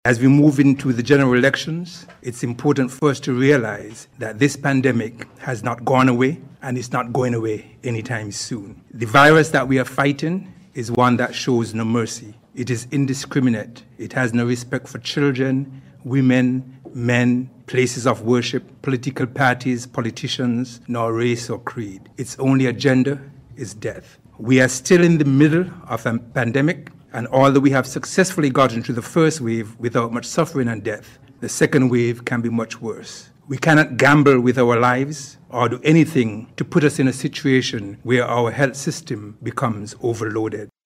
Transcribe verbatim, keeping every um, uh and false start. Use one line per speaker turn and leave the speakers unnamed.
As we move into the general elections, it's important for us to realize that this pandemic has not gone away and it's not going away anytime soon. The virus that we are fighting is one that shows no mercy. It is indiscriminate. It has no respect for children, women, men, places of worship, political parties, politicians, nor race or creed. Its only agenda is death. We are still in the middle of a pandemic, and although we have successfully gotten through the first wave without much suffering and death, the second wave can be much worse. We cannot gamble with our lives or do anything to put us in a situation where our health system becomes overloaded.